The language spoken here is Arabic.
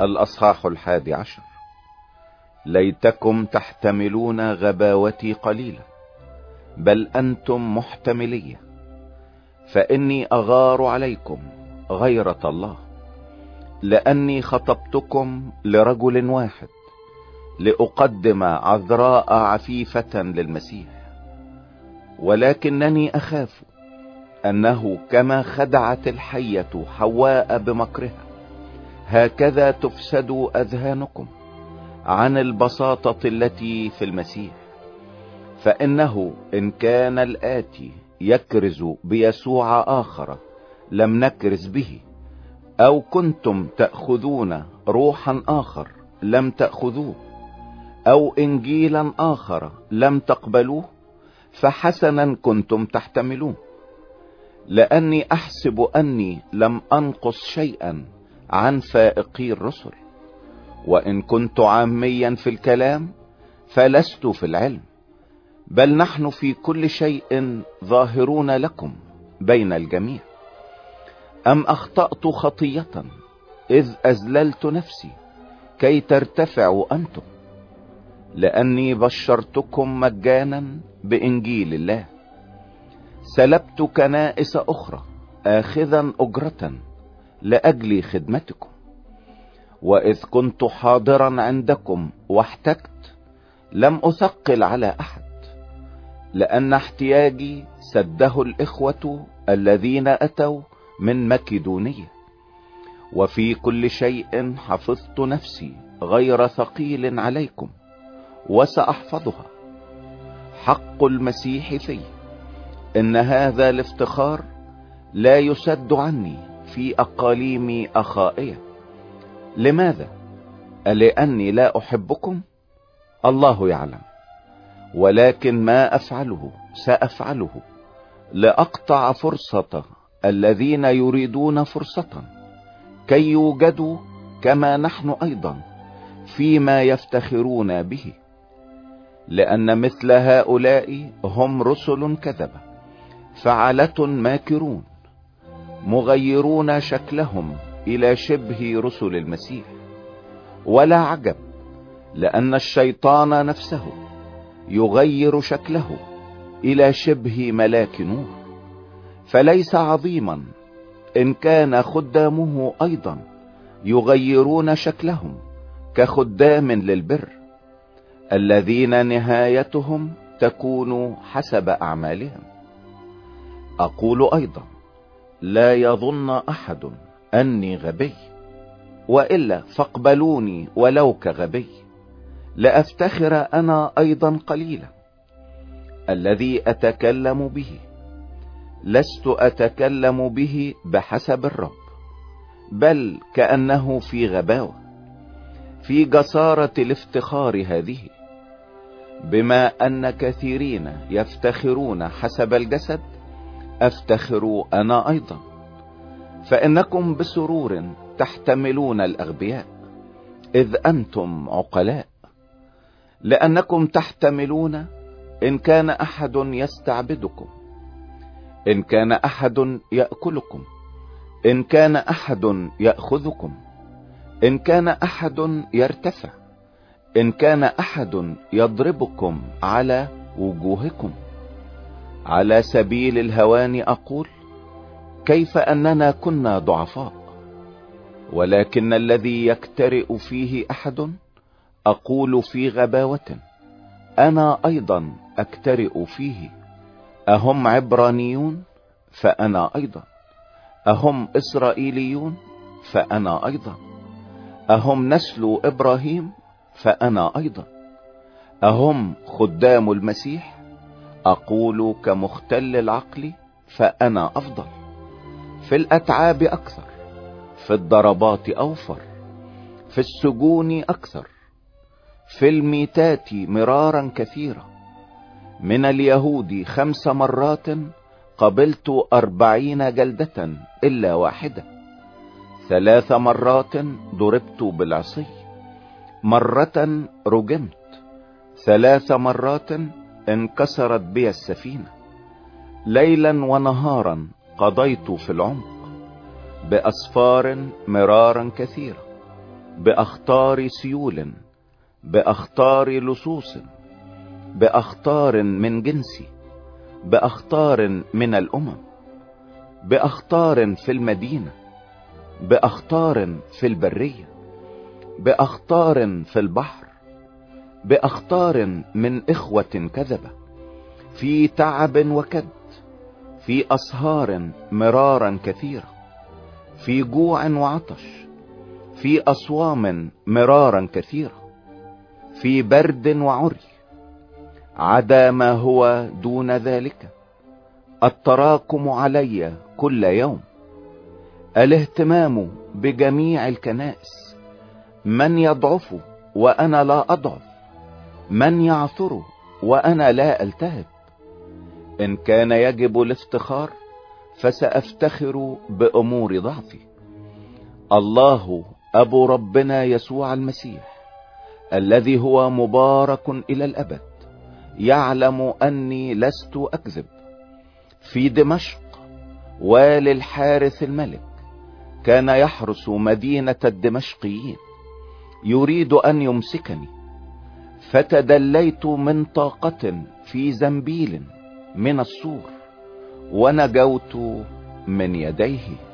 الأصحاح 11. ليتكم تحتملون غباوتي قليلا، بل أنتم محتملية، فإني أغار عليكم غيرة الله، لأني خطبتكم لرجل واحد، لأقدم عذراء عفيفة للمسيح. ولكنني أخاف أنه كما خدعت الحية حواء بمكرها، هكذا تفسد أذهانكم عن البساطة التي في المسيح. فإنه إن كان الآتي يكرز بيسوع آخر لم نكرز به، أو كنتم تأخذون روحا آخر لم تأخذوه، أو إنجيلا آخر لم تقبلوه، فحسنا كنتم تحتملون. لأني أحسب أني لم أنقص شيئا عن فائقي الرسل، وإن كنت عاميا في الكلام فلست في العلم، بل نحن في كل شيء ظاهرون لكم بين الجميع. أم أخطأت خطية إذ أذللت نفسي كي ترتفعوا أنتم؟ لأني بشرتكم مجانا بإنجيل الله. سلبت كنائس أخرى آخذا أجرة لأجل خدمتكم. وإذ كنت حاضرا عندكم واحتجت لم أثقل على أحد، لأن احتياجي سده الإخوة الذين أتوا من مكدونية. وفي كل شيء حفظت نفسي غير ثقيل عليكم، وسأحفظها. حق المسيح في إن هذا الافتخار لا يسد عني في أقاليم أخائية. لماذا؟ لأني لا أحبكم؟ الله يعلم. ولكن ما أفعله سأفعله لأقطع فرصة الذين يريدون فرصة، كي يوجدوا كما نحن أيضا فيما يفتخرون به. لأن مثل هؤلاء هم رسل كذبة، فعلة ماكرون، مغيرون شكلهم إلى شبه رسل المسيح. ولا عجب، لأن الشيطان نفسه يغير شكله إلى شبه ملاك نور. فليس عظيما إن كان خدامه أيضا يغيرون شكلهم كخدام للبر، الذين نهايتهم تكون حسب أعمالهم. أقول أيضا: لا يظن أحد أني غبي، وإلا فاقبلوني ولو كغبي، لأفتخر أنا أيضا قليلا. الذي أتكلم به لست أتكلم به بحسب الرب، بل كأنه في غباوة، في جسارة الافتخار هذه، بما أن كثيرين يفتخرون حسب الجسد، أفتخر أنا أيضا. فإنكم بسرور تحتملون الأغبياء، إذ أنتم عقلاء. لأنكم تحتملون إن كان أحد يستعبدكم، إن كان أحد يأكلكم، إن كان أحد يأخذكم، إن كان أحد يرتفع، إن كان أحد يضربكم على وجوهكم. على سبيل الهوان أقول: كيف أننا كنا ضعفاء. ولكن الذي يكترئ فيه أحد أقول في غباوة، أنا أيضا أكترئ فيه. أهم عبرانيون؟ فأنا أيضا. أهم إسرائيليون؟ فأنا أيضا. أهم نسل إبراهيم؟ فأنا أيضا. أهم خدام المسيح؟ أقول كمختل العقل، فأنا أفضل. في الأتعاب أكثر، في الضربات أوفر، في السجون أكثر، في الميتات مرارا كثيرا. من اليهود 5 مرات قبلت 40 جلدة إلا واحدة. 3 مرات ضربت بالعصي، مرة رجمت، 3 مرات انكسرت بي السفينة. ليلا ونهارا قضيت في العمق، بأسفار مرارا كثيرة. بأخطار سيول، بأخطار لصوص، بأخطار من جنسي، بأخطار من الأمم، بأخطار في المدينة، بأخطار في البرية، بأخطار في البحر، بأخطار من إخوة كذبة، في تعب وكد، في أسهار مرارا كثيرة، في جوع وعطش، في أصوام مرارا كثيرة، في برد وعري، عدا ما هو دون ذلك التراكم علي كل يوم، الاهتمام بجميع الكنائس، من يضعف وأنا لا أضعف، من يعثر وأنا لا ألتهب. إن كان يجب الافتخار فسأفتخر بأمور ضعفي. الله أبو ربنا يسوع المسيح الذي هو مبارك إلى الأبد يعلم أني لست أكذب. في دمشق والي الحارث الملك كان يحرس مدينة الدمشقيين، يريد أن يمسكني، فتدليت من طاقة في زنبيل من السور ونجوت من يديه.